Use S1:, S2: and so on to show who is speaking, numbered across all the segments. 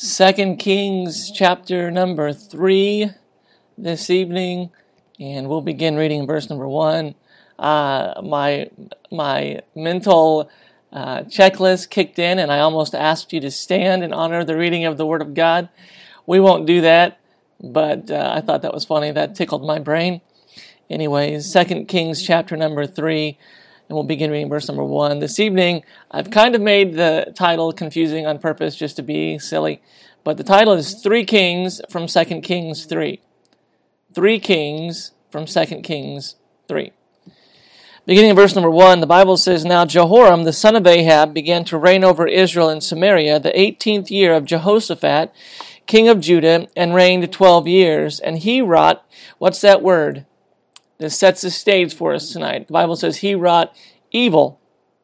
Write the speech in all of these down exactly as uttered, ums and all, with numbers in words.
S1: Second Kings chapter number three this evening, and we'll begin reading verse number one. Uh, my my mental uh, checklist kicked in, and I almost asked you to stand in honor of the reading of the Word of God. We won't do that, but uh, I thought that was funny. That tickled my brain. Anyways, Second Kings chapter number three, and we'll begin reading verse number one. This evening, I've kind of made the title confusing on purpose just to be silly, but the title is Three Kings from Second Kings three. Three Kings from Second Kings three. Beginning in verse number one, the Bible says, Now Jehoram, the son of Ahab, began to reign over Israel and Samaria the eighteenth year of Jehoshaphat, king of Judah, and reigned twelve years. And he wrought, what's that word? This sets the stage for us tonight. The Bible says he wrought evil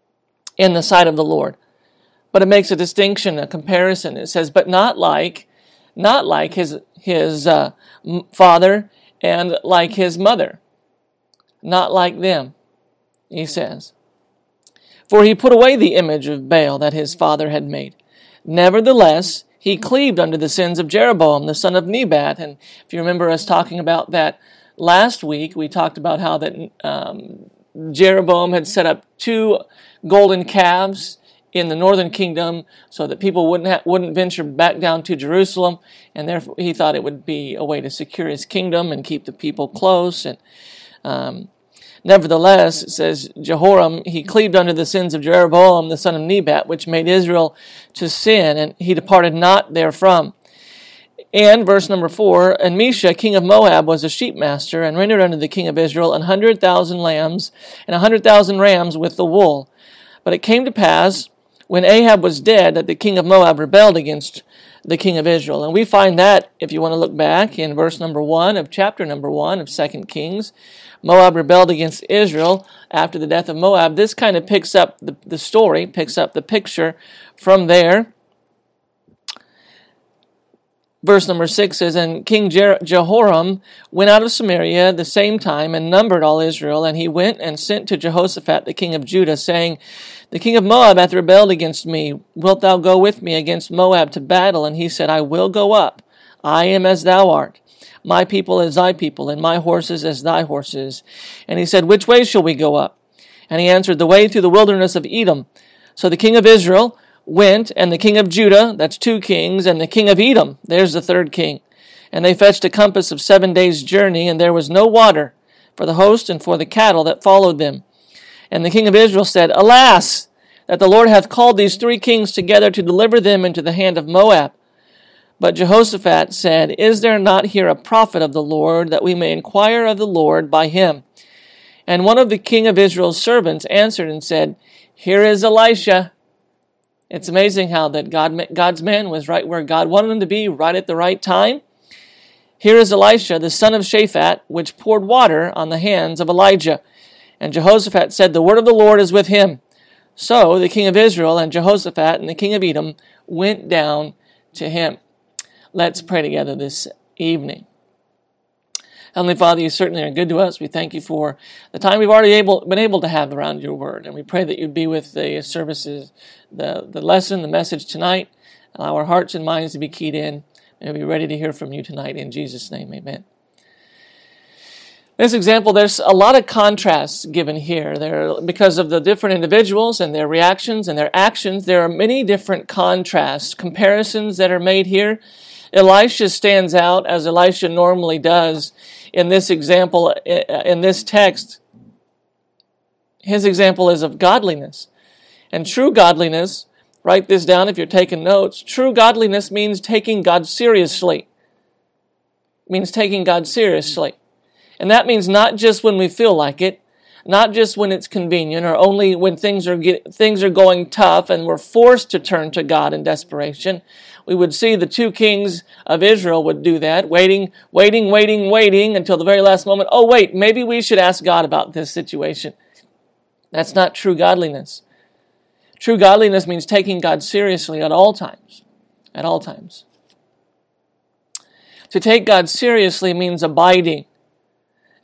S1: in the sight of the Lord. But it makes a distinction, a comparison. It says, but not like, not like his, his uh, father and like his mother. Not like them. He says, For he put away the image of Baal that his father had made. Nevertheless, he cleaved unto the sins of Jeroboam, the son of Nebat. And if you remember us talking about that last week, we talked about how that um, Jeroboam had set up two golden calves in the northern kingdom so that people wouldn't ha- wouldn't venture back down to Jerusalem, and therefore he thought it would be a way to secure his kingdom and keep the people close. And um, Nevertheless, it says, Jehoram, he cleaved unto the sins of Jeroboam, the son of Nebat, which made Israel to sin, and he departed not therefrom. And verse number four, And Mesha, king of Moab, was a sheepmaster, and rendered unto the king of Israel an hundred thousand lambs, and a hundred thousand rams with the wool. But it came to pass, when Ahab was dead, that the king of Moab rebelled against the king of Israel. And we find that, if you want to look back, in verse number one of chapter number one of Second Kings. Moab rebelled against Israel after the death of Moab. This kind of picks up the, the story, picks up the picture from there. Verse number six says, And King Jer- Jehoram went out of Samaria the same time and numbered all Israel, and he went and sent to Jehoshaphat the king of Judah, saying, The king of Moab hath rebelled against me. Wilt thou go with me against Moab to battle? And he said, I will go up. I am as thou art. My people as thy people, and my horses as thy horses. And he said, Which way shall we go up? And he answered, The way through the wilderness of Edom. So the king of Israel went, and the king of Judah, that's two kings, and the king of Edom, there's the third king. And they fetched a compass of seven days' journey, and there was no water for the host and for the cattle that followed them. And the king of Israel said, Alas, that the Lord hath called these three kings together to deliver them into the hand of Moab. But Jehoshaphat said, Is there not here a prophet of the Lord, that we may inquire of the Lord by him? And one of the king of Israel's servants answered and said, Here is Elisha. It's amazing how that God, God's man was right where God wanted him to be, right at the right time. Here is Elisha, the son of Shaphat, which poured water on the hands of Elijah. And Jehoshaphat said, The word of the Lord is with him. So the king of Israel and Jehoshaphat and the king of Edom went down to him. Let's pray together this evening. Heavenly Father, you certainly are good to us. We thank you for the time we've already able, been able to have around your word. And we pray that you'd be with the services, the, the lesson, the message tonight. Allow our hearts and minds to be keyed in. May we be ready to hear from you tonight. In Jesus' name, amen. In this example, there's a lot of contrasts given here. There, because of the different individuals and their reactions and their actions, there are many different contrasts, comparisons that are made here. Elisha stands out, as Elisha normally does in this example, in this text. His example is of godliness. And true godliness, write this down if you're taking notes, true godliness means taking God seriously. It means taking God seriously. And that means not just when we feel like it, not just when it's convenient, or only when things are get, things are going tough and we're forced to turn to God in desperation. We would see the two kings of Israel would do that, waiting, waiting, waiting, waiting until the very last moment. Oh, wait, maybe we should ask God about this situation. That's not true godliness. True godliness means taking God seriously at all times. At all times. To take God seriously means abiding.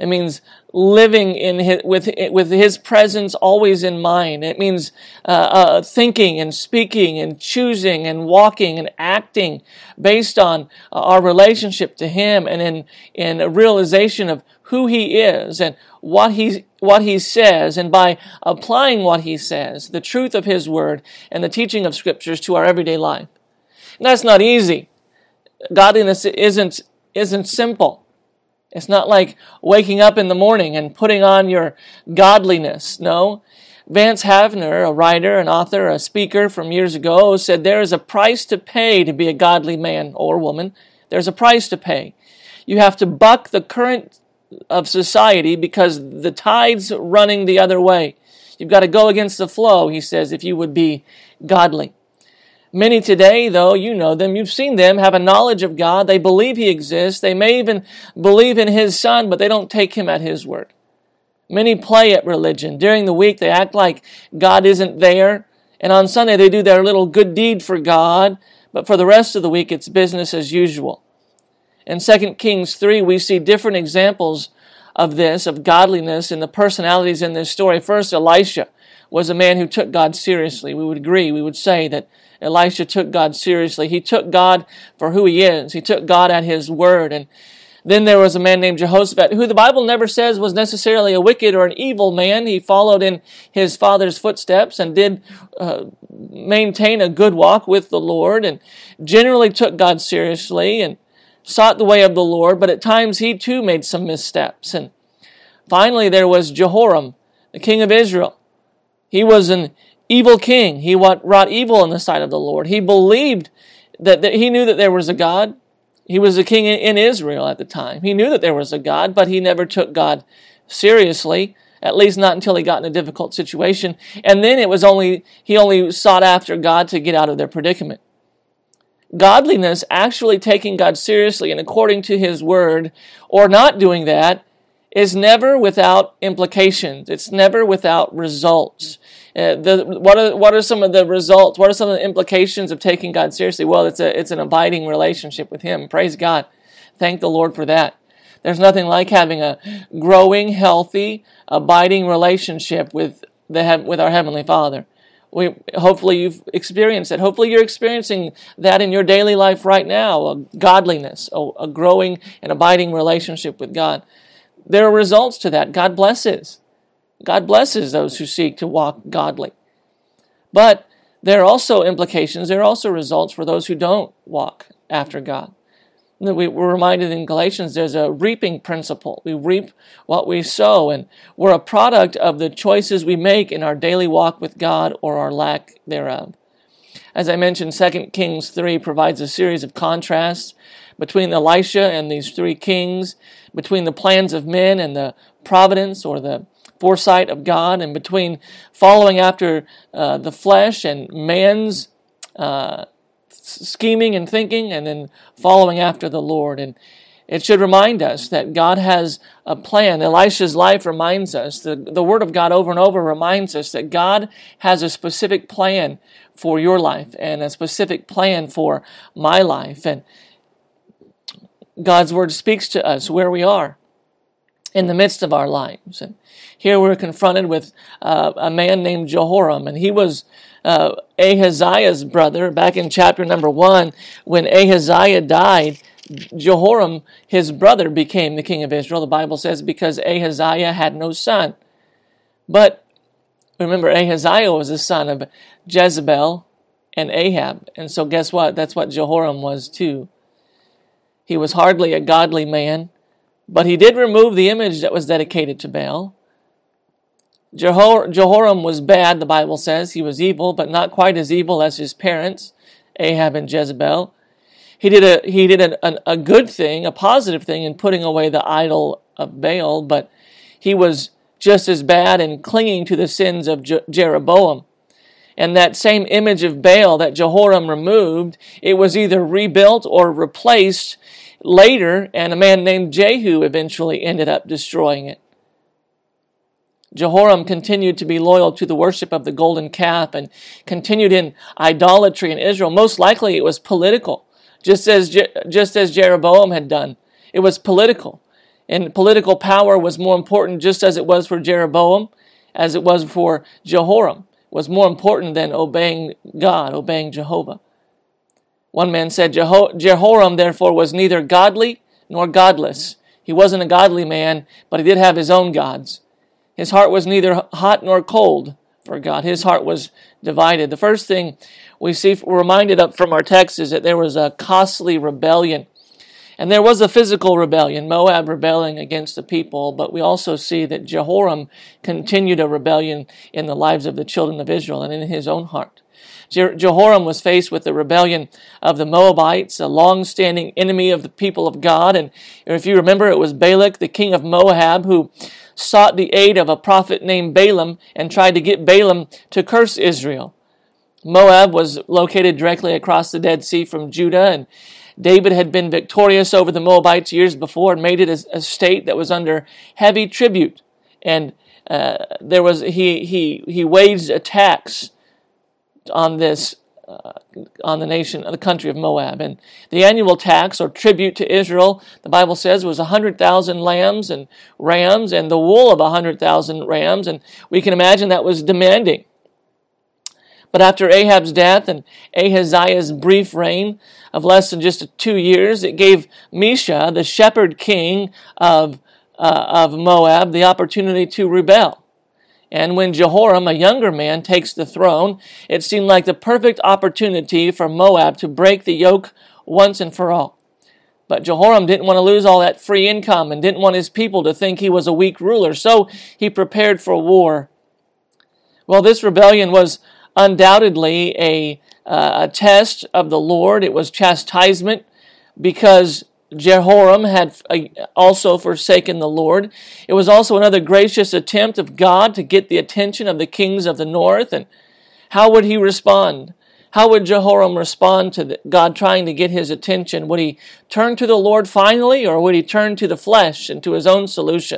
S1: It means living in his, with with His presence always in mind. It means uh, uh, thinking and speaking and choosing and walking and acting based on our relationship to Him, and in in a realization of who He is and what He what He says, and by applying what He says, the truth of His Word and the teaching of Scriptures to our everyday life. And that's not easy. Godliness isn't isn't simple. It's not like waking up in the morning and putting on your godliness. No. Vance Havner, a writer, an author, a speaker from years ago, said there is a price to pay to be a godly man or woman. There's a price to pay. You have to buck the current of society because the tide's running the other way. You've got to go against the flow, he says, if you would be godly. Many today, though, you know them, you've seen them, have a knowledge of God. They believe He exists. They may even believe in His Son, but they don't take Him at His word. Many play at religion. During the week, they act like God isn't there. And on Sunday, they do their little good deed for God. But for the rest of the week, it's business as usual. In Second Kings three, we see different examples of this, of godliness, and the personalities in this story. First, Elisha was a man who took God seriously. We would agree, we would say that Elisha took God seriously. He took God for who He is. He took God at His word. And then there was a man named Jehoshaphat, who the Bible never says was necessarily a wicked or an evil man. He followed in his father's footsteps and did uh, maintain a good walk with the Lord, and generally took God seriously and sought the way of the Lord, but at times he too made some missteps. And finally there was Jehoram, the king of Israel. He was an evil king. He wrought evil in the sight of the Lord. He believed that, that he knew that there was a God. He was a king in Israel at the time. He knew that there was a God, but he never took God seriously, at least not until he got in a difficult situation. And then it was only he only sought after God to get out of their predicament. Godliness, actually taking God seriously and according to His word, or not doing that, is never without implications. It's never without results. Uh, the, what are what are some of the results? What are some of the implications of taking God seriously? Well, it's a it's an abiding relationship with Him. Praise God. Thank the Lord for that. There's nothing like having a growing, healthy, abiding relationship with the with our Heavenly Father. We hopefully you've experienced it. Hopefully you're experiencing that in your daily life right now. A godliness, a, a growing and abiding relationship with God. There are results to that. God blesses. God blesses those who seek to walk godly. But there are also implications, there are also results for those who don't walk after God. We were reminded in Galatians there's a reaping principle. We reap what we sow, and we're a product of the choices we make in our daily walk with God or our lack thereof. As I mentioned, Second Kings three provides a series of contrasts between Elisha and these three kings, between the plans of men and the providence or the foresight of God, and between following after uh, the flesh and man's uh, scheming and thinking, and then following after the Lord. And it should remind us that God has a plan. Elisha's life reminds us, the, the Word of God over and over reminds us that God has a specific plan for your life and a specific plan for my life. And God's Word speaks to us where we are in the midst of our lives. And here we're confronted with uh, a man named Jehoram, and he was uh, Ahaziah's brother. Back in chapter number one, when Ahaziah died, Jehoram, his brother, became the king of Israel. The Bible says because Ahaziah had no son. But remember, Ahaziah was the son of Jezebel and Ahab. And so guess what? That's what Jehoram was too. He was hardly a godly man, but he did remove the image that was dedicated to Baal. Jehor- Jehoram was bad, the Bible says. He was evil, but not quite as evil as his parents, Ahab and Jezebel. He did a he did a, a, a good thing, a positive thing in putting away the idol of Baal, but he was just as bad in clinging to the sins of Je- Jeroboam. And that same image of Baal that Jehoram removed, it was either rebuilt or replaced later, and a man named Jehu eventually ended up destroying it. Jehoram continued to be loyal to the worship of the golden calf and continued in idolatry in Israel. Most likely it was political, just as Je- just as Jeroboam had done. It was political. And political power was more important, just as it was for Jeroboam, as it was for Jehoram, was more important than obeying God, obeying Jehovah. One man said, Jeho- Jehoram, therefore, was neither godly nor godless. He wasn't a godly man, but he did have his own gods. His heart was neither hot nor cold for God. His heart was divided. The first thing we see, we're reminded of from our text, is that there was a costly rebellion. And there was a physical rebellion, Moab rebelling against the people, but we also see that Jehoram continued a rebellion in the lives of the children of Israel and in his own heart. Je- Jehoram was faced with the rebellion of the Moabites, a long-standing enemy of the people of God. And if you remember, it was Balak, the king of Moab, who sought the aid of a prophet named Balaam and tried to get Balaam to curse Israel. Moab was located directly across the Dead Sea from Judah, and David had been victorious over the Moabites years before and made it a, a state that was under heavy tribute. And uh, there was he he he waged attacks on this uh, on the nation, the country of Moab. And the annual tax or tribute to Israel, the Bible says, was a hundred thousand lambs and rams, and the wool of a hundred thousand rams. And we can imagine that was demanding. But after Ahab's death and Ahaziah's brief reign of less than just two years, it gave Mesha, the shepherd king of, uh, of Moab, the opportunity to rebel. And when Jehoram, a younger man, takes the throne, it seemed like the perfect opportunity for Moab to break the yoke once and for all. But Jehoram didn't want to lose all that free income and didn't want his people to think he was a weak ruler, so he prepared for war. Well, this rebellion was undoubtedly a, uh, a test of the Lord. It was chastisement because Jehoram had also forsaken the Lord. It was also another gracious attempt of God to get the attention of the kings of the north. And how would he respond? How would Jehoram respond to God trying to get his attention? Would he turn to the Lord finally, or would he turn to the flesh and to his own solution?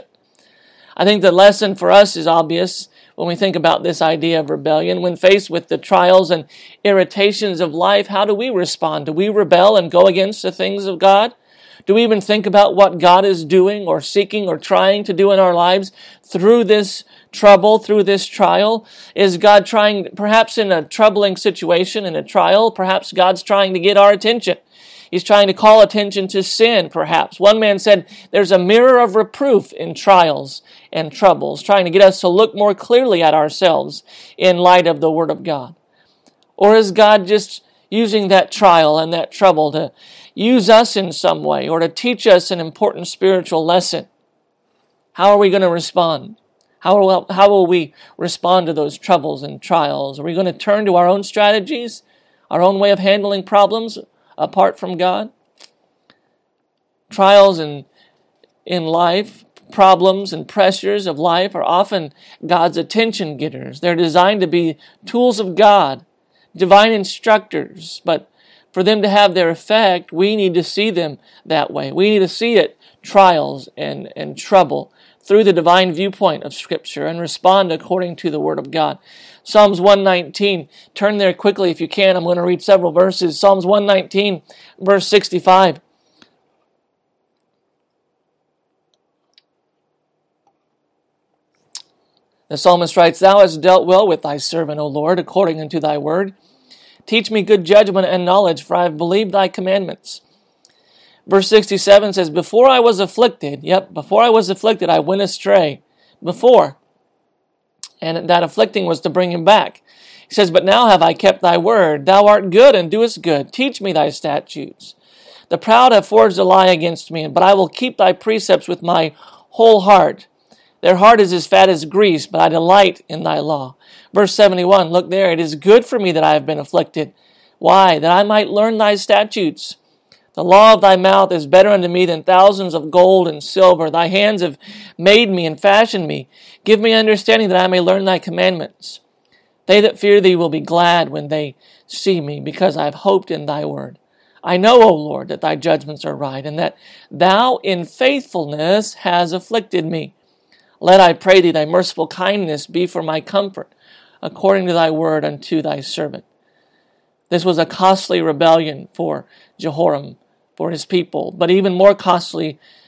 S1: I think the lesson for us is obvious when we think about this idea of rebellion. When faced with the trials and irritations of life, how do we respond? Do we rebel and go against the things of God? Do we even think about what God is doing or seeking or trying to do in our lives through this trouble, through this trial? Is God trying, perhaps in a troubling situation, in a trial, perhaps God's trying to get our attention? He's trying to call attention to sin, perhaps. One man said there's a mirror of reproof in trials and troubles, trying to get us to look more clearly at ourselves in light of the Word of God. Or is God just using that trial and that trouble to use us in some way or to teach us an important spiritual lesson? How are we going to respond? How will, how will we respond to those troubles and trials? Are we going to turn to our own strategies, our own way of handling problems apart from God? Trials in, in life, problems and pressures of life are often God's attention getters. They're designed to be tools of God, divine instructors, but for them to have their effect, we need to see them that way. We need to see it, trials and, and trouble, through the divine viewpoint of Scripture and respond according to the Word of God. Psalms one nineteen, turn there quickly if you can. I'm going to read several verses. Psalms one nineteen, verse sixty-five. The psalmist writes, Thou hast dealt well with thy servant, O Lord, according unto thy word. Teach me good judgment and knowledge, for I have believed thy commandments. Verse sixty-seven says, Before I was afflicted, yep, before I was afflicted, I went astray. Before. And that afflicting was to bring him back. He says, But now have I kept thy word. Thou art good and doest good. Teach me thy statutes. The proud have forged a lie against me, but I will keep thy precepts with my whole heart. Their heart is as fat as grease, but I delight in thy law. Verse seventy-one, look there, it is good for me that I have been afflicted. Why? That I might learn thy statutes. The law of thy mouth is better unto me than thousands of gold and silver. Thy hands have made me and fashioned me. Give me understanding that I may learn thy commandments. They that fear thee will be glad when they see me, because I have hoped in thy word. I know, O Lord, that thy judgments are right, and that thou in faithfulness has afflicted me. Let, I pray thee, thy merciful kindness be for my comfort, according to thy word unto thy servant. This was a costly rebellion for Jehoram, for his people, but even more costly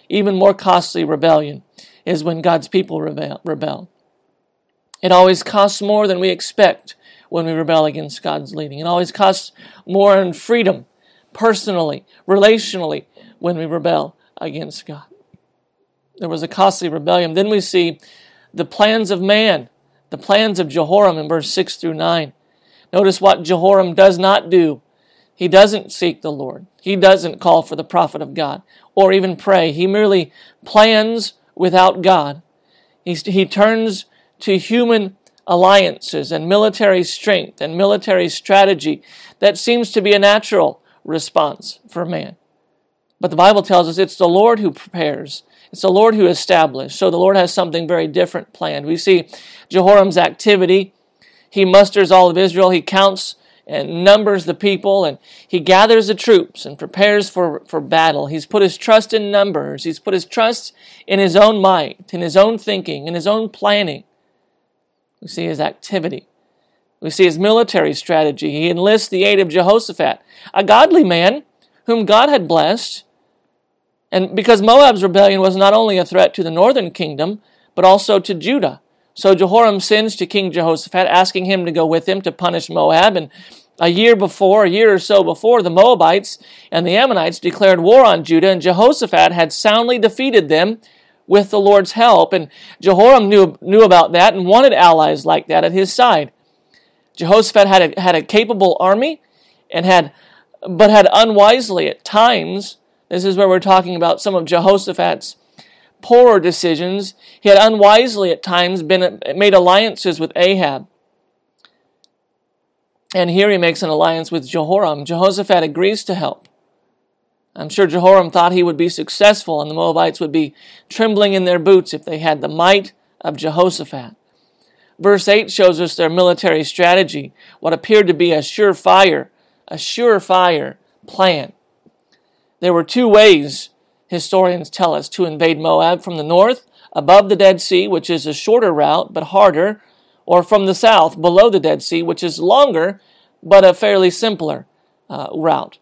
S1: even more costly rebellion is when God's people rebel. rebel. It always costs more than we expect when we rebel against God's leading. It always costs more in freedom, personally, relationally, when we rebel against God. There was a costly rebellion. Then we see the plans of man, the plans of Jehoram in verse six through nine. Notice what Jehoram does not do. He doesn't seek the Lord. He doesn't call for the prophet of God or even pray. He merely plans without God. He, he turns to human alliances and military strength and military strategy that seems to be a natural response for man. But the Bible tells us it's the Lord who prepares. It's the Lord who established. So the Lord has something very different planned. We see Jehoram's activity. He musters all of Israel. He counts and numbers the people, and he gathers the troops and prepares for, for battle. He's put his trust in numbers. He's put his trust in his own might, in his own thinking, in his own planning. We see his activity. We see his military strategy. He enlists the aid of Jehoshaphat, a godly man whom God had blessed. And because Moab's rebellion was not only a threat to the northern kingdom, but also to Judah. So Jehoram sends to King Jehoshaphat, asking him to go with him to punish Moab. And a year before, a year or so before, the Moabites and the Ammonites declared war on Judah, and Jehoshaphat had soundly defeated them with the Lord's help. And Jehoram knew, knew about that and wanted allies like that at his side. Jehoshaphat had a, had a capable army, and had, but had unwisely at times, this is where we're talking about some of Jehoshaphat's poorer decisions. He had unwisely at times been made alliances with Ahab. And here he makes an alliance with Jehoram. Jehoshaphat agrees to help. I'm sure Jehoram thought he would be successful, and the Moabites would be trembling in their boots if they had the might of Jehoshaphat. Verse eight shows us their military strategy, what appeared to be a surefire, a surefire plan. There were two ways, historians tell us, to invade Moab: from the north, above the Dead Sea, which is a shorter route but harder, or from the south, below the Dead Sea, which is longer but a fairly simpler uh, route.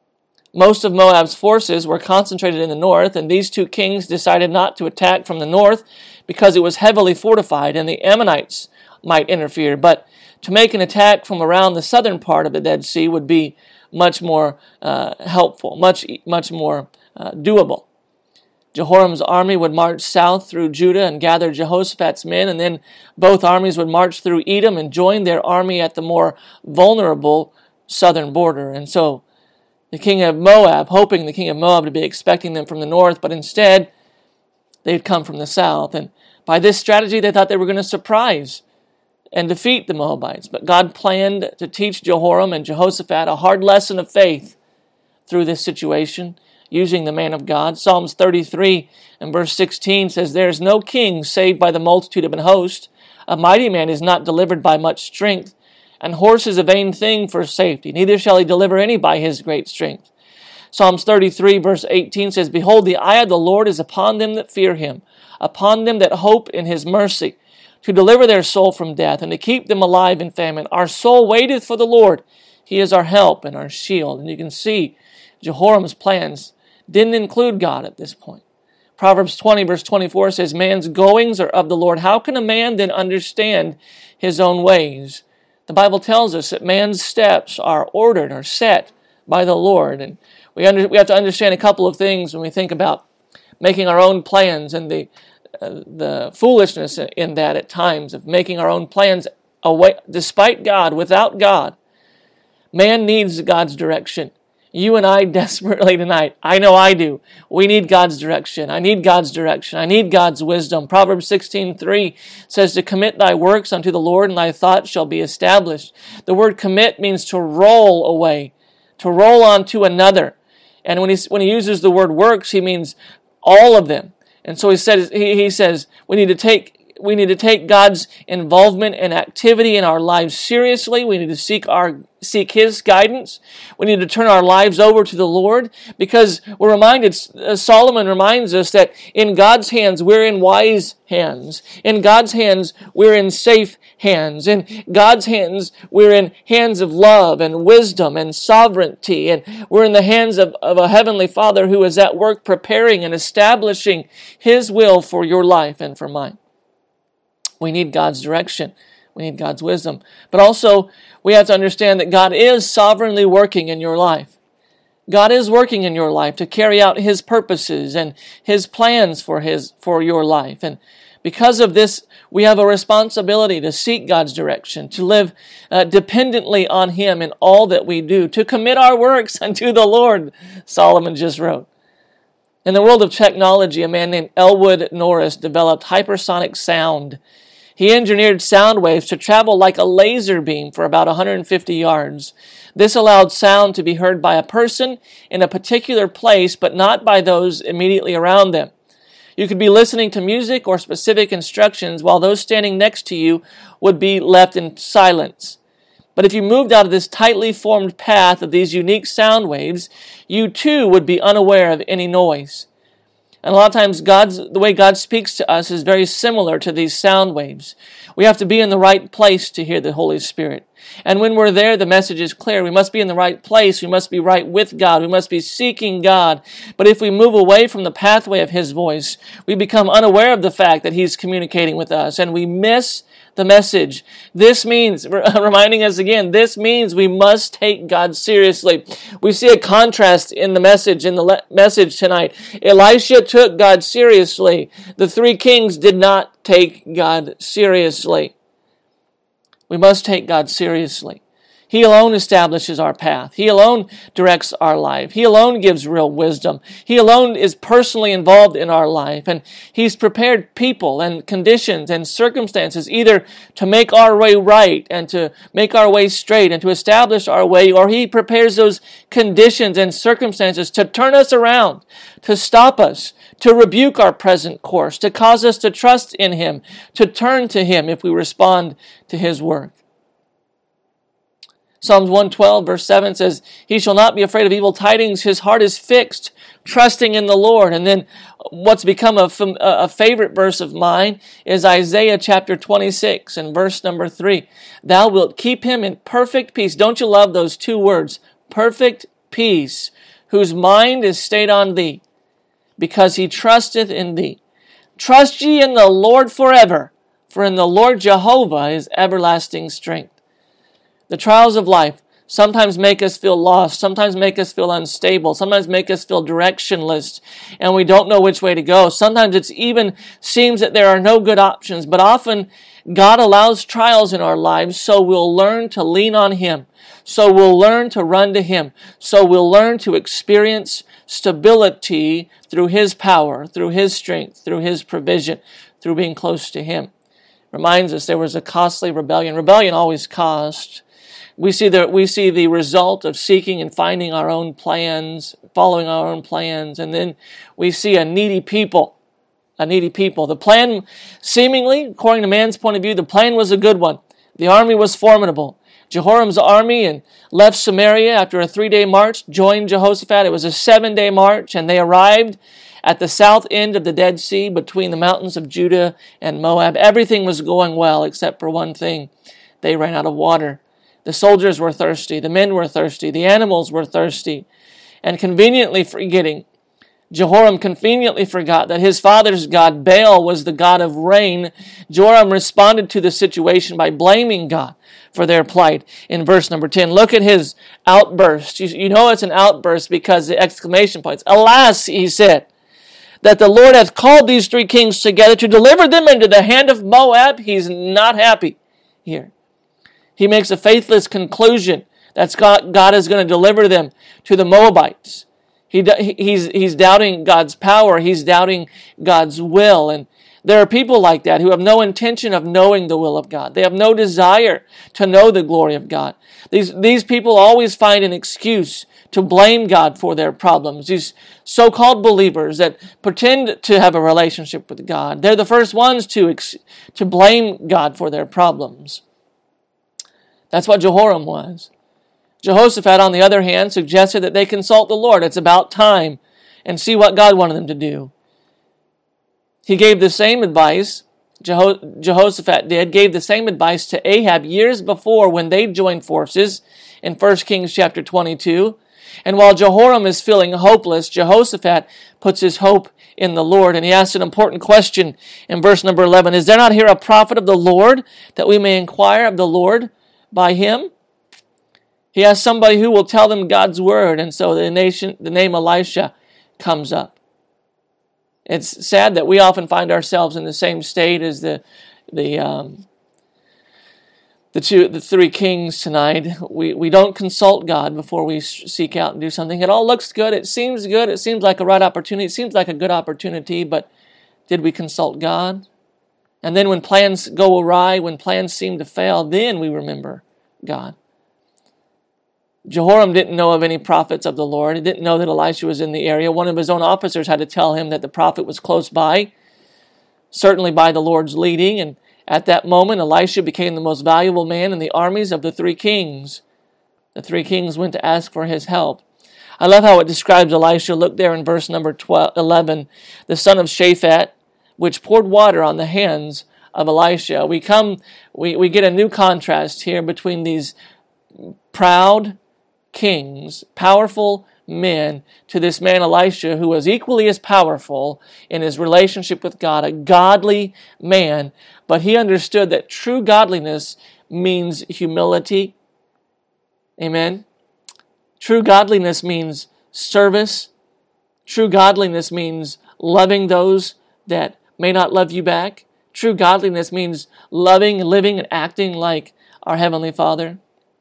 S1: Most of Moab's forces were concentrated in the north, and these two kings decided not to attack from the north because it was heavily fortified and the Ammonites might interfere. But to make an attack from around the southern part of the Dead Sea would be much more uh, helpful, much much more uh, doable. Jehoram's army would march south through Judah and gather Jehoshaphat's men, and then both armies would march through Edom and join their army at the more vulnerable southern border. And so the king of Moab, hoping the king of Moab to be expecting them from the north, but instead they'd come from the south. And by this strategy, they thought they were going to surprise and defeat the Moabites. But God planned to teach Jehoram and Jehoshaphat a hard lesson of faith through this situation, using the man of God. Psalms thirty-three and verse sixteen says, "There is no king saved by the multitude of an host. A mighty man is not delivered by much strength, and horse is a vain thing for safety. Neither shall he deliver any by his great strength." Psalms thirty-three verse eighteen says, "Behold, the eye of the Lord is upon them that fear him, upon them that hope in his mercy, to deliver their soul from death, and to keep them alive in famine. Our soul waiteth for the Lord. He is our help and our shield." And you can see Jehoram's plans didn't include God at this point. Proverbs twenty verse twenty-four says, "Man's goings are of the Lord. How can a man then understand his own ways?" The Bible tells us that man's steps are ordered, are set by the Lord. And we under, we have to understand a couple of things when we think about making our own plans, and the uh, the foolishness in that at times of making our own plans away, despite God, without God. Man needs God's direction. You and I desperately tonight, I know I do, we need God's direction. I need God's direction. I need God's wisdom. Proverbs sixteen three says, "To commit thy works unto the Lord, and thy thoughts shall be established." The word commit means to roll away, to roll on to another. And when he, when he uses the word works, he means all of them. And so he says, he, he says we need to take we need to take God's involvement and activity in our lives seriously. We need to seek our seek His guidance. We need to turn our lives over to the Lord, because we're reminded, uh, Solomon reminds us that in God's hands, we're in wise hands. In God's hands, we're in safe hands. In God's hands, we're in hands of love and wisdom and sovereignty. And we're in the hands of, of a Heavenly Father who is at work preparing and establishing His will for your life and for mine. We need God's direction. We need God's wisdom. But also, we have to understand that God is sovereignly working in your life. God is working in your life to carry out His purposes and His plans for His for your life. And because of this, we have a responsibility to seek God's direction, to live uh, dependently on Him in all that we do, to commit our works unto the Lord, Solomon just wrote. In the world of technology, a man named Elwood Norris developed hypersonic sound. He engineered sound waves to travel like a laser beam for about one hundred fifty yards. This allowed sound to be heard by a person in a particular place, but not by those immediately around them. You could be listening to music or specific instructions while those standing next to you would be left in silence. But if you moved out of this tightly formed path of these unique sound waves, you too would be unaware of any noise. And a lot of times God's the way God speaks to us is very similar to these sound waves. We have to be in the right place to hear the Holy Spirit. And when we're there, the message is clear. We must be in the right place. We must be right with God. We must be seeking God. But if we move away from the pathway of His voice, we become unaware of the fact that He's communicating with us, and we miss the message. This means, reminding us again, this means we must take God seriously. We see a contrast in the message, in the le- message tonight. Elisha took God seriously. The three kings did not take God seriously. We must take God seriously. He alone establishes our path. He alone directs our life. He alone gives real wisdom. He alone is personally involved in our life. And He's prepared people and conditions and circumstances either to make our way right and to make our way straight and to establish our way, or He prepares those conditions and circumstances to turn us around, to stop us, to rebuke our present course, to cause us to trust in Him, to turn to Him if we respond to His work. Psalms one twelve verse seven says, He shall not be afraid of evil tidings. His heart is fixed, trusting in the Lord. And then what's become a, a favorite verse of mine is Isaiah chapter twenty-six and verse number three. Thou wilt keep him in perfect peace. Don't you love those two words? Perfect peace, whose mind is stayed on thee, because he trusteth in thee. Trust ye in the Lord forever, for in the Lord Jehovah is everlasting strength. The trials of life sometimes make us feel lost, sometimes make us feel unstable, sometimes make us feel directionless, and we don't know which way to go. Sometimes it even seems that there are no good options, but often God allows trials in our lives so we'll learn to lean on Him, so we'll learn to run to Him, so we'll learn to experience stability through His power, through His strength, through His provision, through being close to Him. Reminds us there was a costly rebellion. Rebellion always cost. We see the we see the result of seeking and finding our own plans, following our own plans, and then we see a needy people, a needy people. The plan, seemingly, according to man's point of view, the plan was a good one. The army was formidable. Jehoram's army and left Samaria after a three-day march, joined Jehoshaphat. It was a seven-day march, and they arrived at the south end of the Dead Sea between the mountains of Judah and Moab. Everything was going well except for one thing. They ran out of water. The soldiers were thirsty. The men were thirsty. The animals were thirsty. And conveniently forgetting, Jehoram conveniently forgot that his father's god, Baal, was the god of rain. Joram responded to the situation by blaming God for their plight in verse number ten. Look at his outburst. You, you know it's an outburst because the exclamation points. Alas, he said, that the Lord hath called these three kings together to deliver them into the hand of Moab. He's not happy here. He makes a faithless conclusion that God, God is going to deliver them to the Moabites. He, he's, he's doubting God's power. He's doubting God's will. And There are people like that who have no intention of knowing the will of God. They have no desire to know the glory of God. These, these people always find an excuse to blame God for their problems. These so-called believers that pretend to have a relationship with God, they're the first ones to, ex- to blame God for their problems. That's what Jehoram was. Jehoshaphat, on the other hand, suggested that they consult the Lord. It's about time, and see what God wanted them to do. He gave the same advice, Jeho- Jehoshaphat did, gave the same advice to Ahab years before when they joined forces in First Kings chapter twenty-two. And while Jehoram is feeling hopeless, Jehoshaphat puts his hope in the Lord. And he asks an important question in verse number eleven. Is there not here a prophet of the Lord, that we may inquire of the Lord by him? He asks somebody who will tell them God's word. And so the nation, the name Elisha comes up. It's sad that we often find ourselves in the same state as the the um, the two the three kings tonight. We we don't consult God before we seek out and do something. It all looks good. It seems good. It seems like a right opportunity. It seems like a good opportunity. But did we consult God? And then when plans go awry, when plans seem to fail, then we remember God. Jehoram didn't know of any prophets of the Lord. He didn't know that Elisha was in the area. One of his own officers had to tell him that the prophet was close by, certainly by the Lord's leading. And at that moment, Elisha became the most valuable man in the armies of the three kings. The three kings went to ask for his help. I love how it describes Elisha. Look there in verse number twelve, eleven. The son of Shaphat, which poured water on the hands of Elisha. We come, we, we get a new contrast here between these proud kings, powerful men, to this man Elisha, who was equally as powerful in his relationship with God, a godly man, but he understood that true godliness means humility. Amen. True godliness means service. True godliness means loving those that may not love you back. True godliness means loving, living, and acting like our Heavenly Father.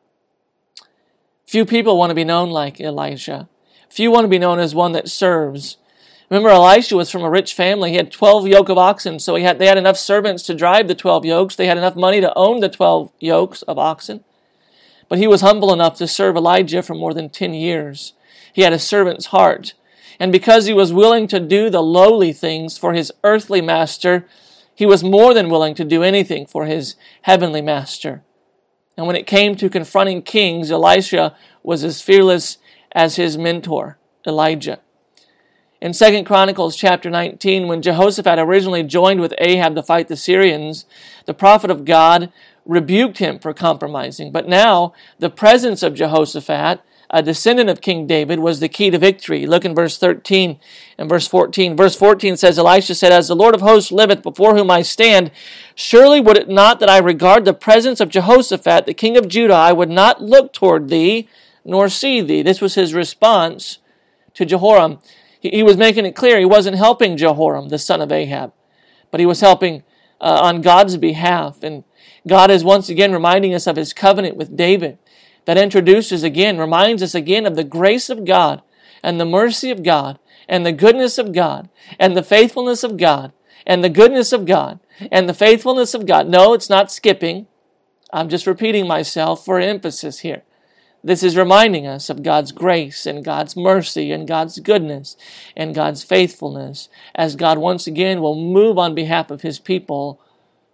S1: Few people want to be known like Elisha. Few want to be known as one that serves. Remember, Elisha was from a rich family. He had twelve yoke of oxen, so he had they had enough servants to drive the twelve yokes. They had enough money to own the twelve yokes of oxen. But he was humble enough to serve Elijah for more than ten years. He had a servant's heart. And because he was willing to do the lowly things for his earthly master, he was more than willing to do anything for his heavenly master. And when it came to confronting kings, Elisha was as fearless as his mentor, Elijah. In Second Chronicles chapter nineteen, when Jehoshaphat originally joined with Ahab to fight the Syrians, the prophet of God rebuked him for compromising. But now, the presence of Jehoshaphat, a descendant of King David, was the key to victory. Look in verse thirteen and verse fourteen. Verse fourteen says, Elisha said, As the Lord of hosts liveth, before whom I stand, surely would it not that I regard the presence of Jehoshaphat, the king of Judah, I would not look toward thee, nor see thee. This was his response to Jehoram. He, he was making it clear he wasn't helping Jehoram, the son of Ahab, but he was helping uh, on God's behalf. And God is once again reminding us of his covenant with David. That introduces again, reminds us again of the grace of God and the mercy of God and the goodness of God and the faithfulness of God and the goodness of God and the faithfulness of God. No, it's not skipping. I'm just repeating myself for emphasis here. This is reminding us of God's grace and God's mercy and God's goodness and God's faithfulness as God once again will move on behalf of his people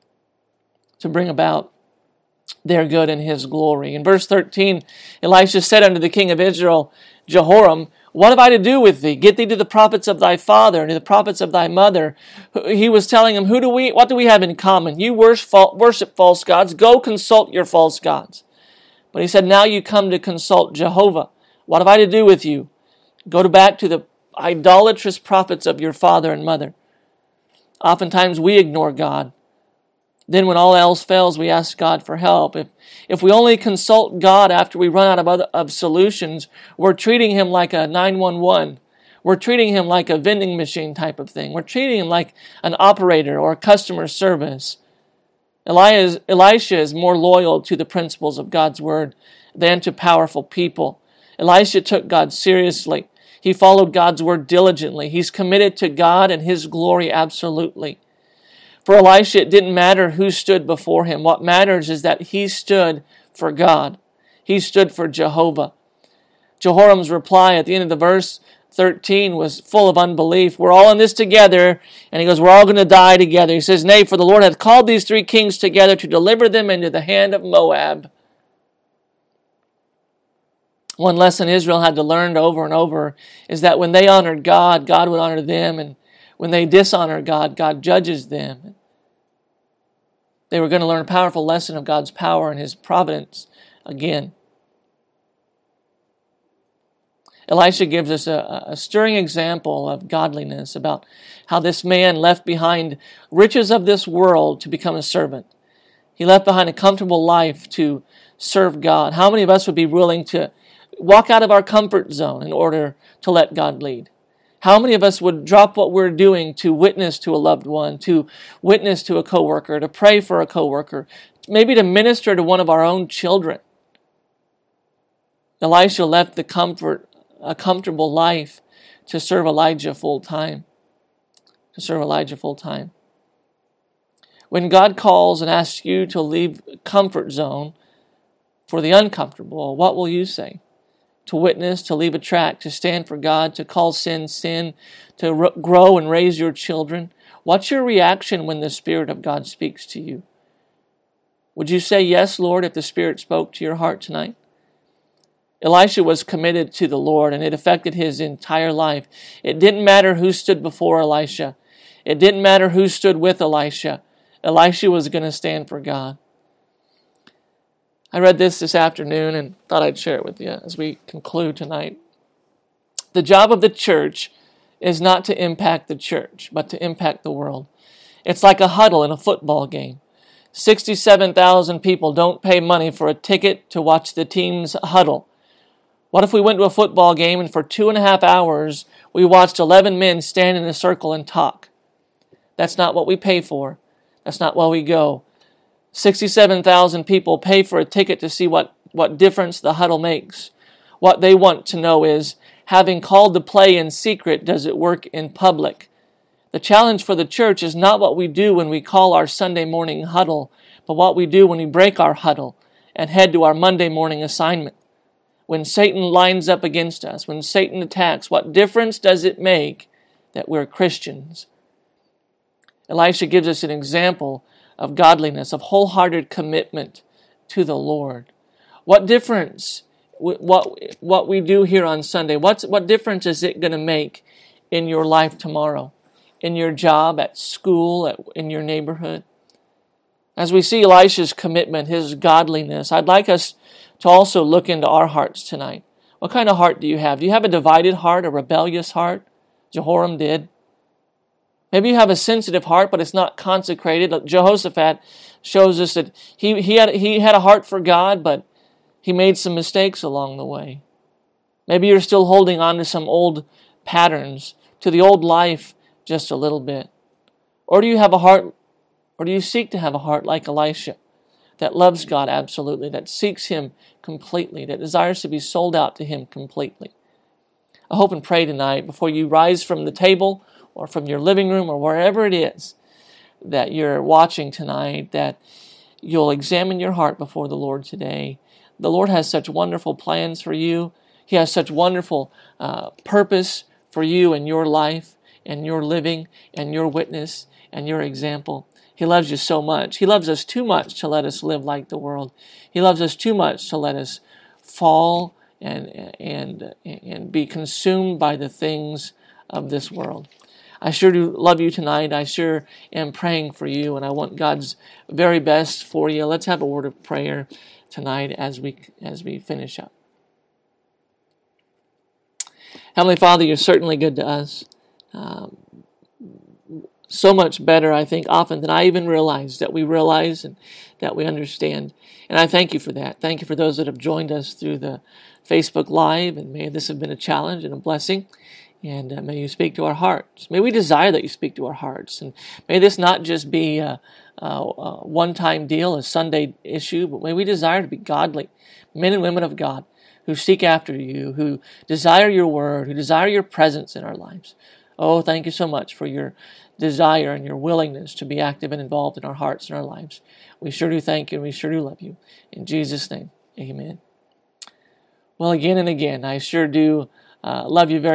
S1: to bring about their good and his glory. In verse thirteen, Elisha said unto the king of Israel, Jehoram, what have I to do with thee? Get thee to the prophets of thy father and to the prophets of thy mother. He was telling him, Who do we? What do we have in common? You worship false gods. Go consult your false gods. But he said, now you come to consult Jehovah. What have I to do with you? Go back to the idolatrous prophets of your father and mother. Oftentimes we ignore God. Then when all else fails, we ask God for help. If if we only consult God after we run out of, other, of solutions, we're treating him like a nine one one. We're treating him like a vending machine type of thing. We're treating him like an operator or a customer service. Elias, Elisha is more loyal to the principles of God's word than to powerful people. Elisha took God seriously. He followed God's word diligently. He's committed to God and his glory absolutely. For Elisha, it didn't matter who stood before him. What matters is that he stood for God. He stood for Jehovah. Jehoram's reply at the end of the verse thirteen was full of unbelief. We're all in this together. And he goes, we're all going to die together. He says, nay, for the Lord hath called these three kings together to deliver them into the hand of Moab. One lesson Israel had to learn over and over is that when they honored God, God would honor them. And when they dishonor God, God judges them. They were going to learn a powerful lesson of God's power and His providence again. Elisha gives us a, a stirring example of godliness, about how this man left behind riches of this world to become a servant. He left behind a comfortable life to serve God. How many of us would be willing to walk out of our comfort zone in order to let God lead? How many of us would drop what we're doing to witness to a loved one, to witness to a coworker, to pray for a coworker, maybe to minister to one of our own children? Elisha left the comfort, a comfortable life to serve Elijah full time. To serve Elijah full time. When God calls and asks you to leave comfort zone for the uncomfortable, what will you say? To witness, to leave a tract, to stand for God, to call sin sin, to r- grow and raise your children. What's your reaction when the Spirit of God speaks to you? Would you say yes, Lord, if the Spirit spoke to your heart tonight? Elisha was committed to the Lord, and it affected his entire life. It didn't matter who stood before Elisha. It didn't matter who stood with Elisha. Elisha was going to stand for God. I read this this afternoon and thought I'd share it with you as we conclude tonight. The job of the church is not to impact the church, but to impact the world. It's like a huddle in a football game. sixty-seven thousand people don't pay money for a ticket to watch the team's huddle. What if we went to a football game and for two and a half hours we watched eleven men stand in a circle and talk? That's not what we pay for. That's not why we go. sixty-seven thousand people pay for a ticket to see what, what difference the huddle makes. What they want to know is, having called the play in secret, does it work in public? The challenge for the church is not what we do when we call our Sunday morning huddle, but what we do when we break our huddle and head to our Monday morning assignment. When Satan lines up against us, when Satan attacks, what difference does it make that we're Christians? Elisha gives us an example of godliness, of wholehearted commitment to the Lord. What difference, what what we do here on Sunday, what's, what difference is it going to make in your life tomorrow, in your job, at school, at, in your neighborhood? As we see Elisha's commitment, his godliness, I'd like us to also look into our hearts tonight. What kind of heart do you have? Do you have a divided heart, a rebellious heart? Jehoram did. Maybe you have a sensitive heart, but it's not consecrated. Jehoshaphat shows us that he, he, had, he had a heart for God, but he made some mistakes along the way. Maybe you're still holding on to some old patterns, to the old life just a little bit. Or do you have a heart, or do you seek to have a heart like Elisha, that loves God absolutely, that seeks Him completely, that desires to be sold out to Him completely? I hope and pray tonight, before you rise from the table or from your living room or wherever it is that you're watching tonight, that you'll examine your heart before the Lord today. The Lord has such wonderful plans for you. He has such wonderful uh, purpose for you and your life and your living and your witness and your example. He loves you so much. He loves us too much to let us live like the world. He loves us too much to let us fall and and and be consumed by the things of this world. I sure do love you tonight. I sure am praying for you, and I want God's very best for you. Let's have a word of prayer tonight as we as we finish up. Heavenly Father, you're certainly good to us. Um, so much better, I think, often than I even realize, that we realize and that we understand. And I thank you for that. Thank you for those that have joined us through the Facebook Live, and may this have been a challenge and a blessing. And uh, may you speak to our hearts. May we desire that you speak to our hearts. And may this not just be a, a, a one-time deal, a Sunday issue, but may we desire to be godly men and women of God who seek after you, who desire your word, who desire your presence in our lives. Oh, thank you so much for your desire and your willingness to be active and involved in our hearts and our lives. We sure do thank you, and we sure do love you. In Jesus' name, amen. Well, again and again, I sure do uh, love you very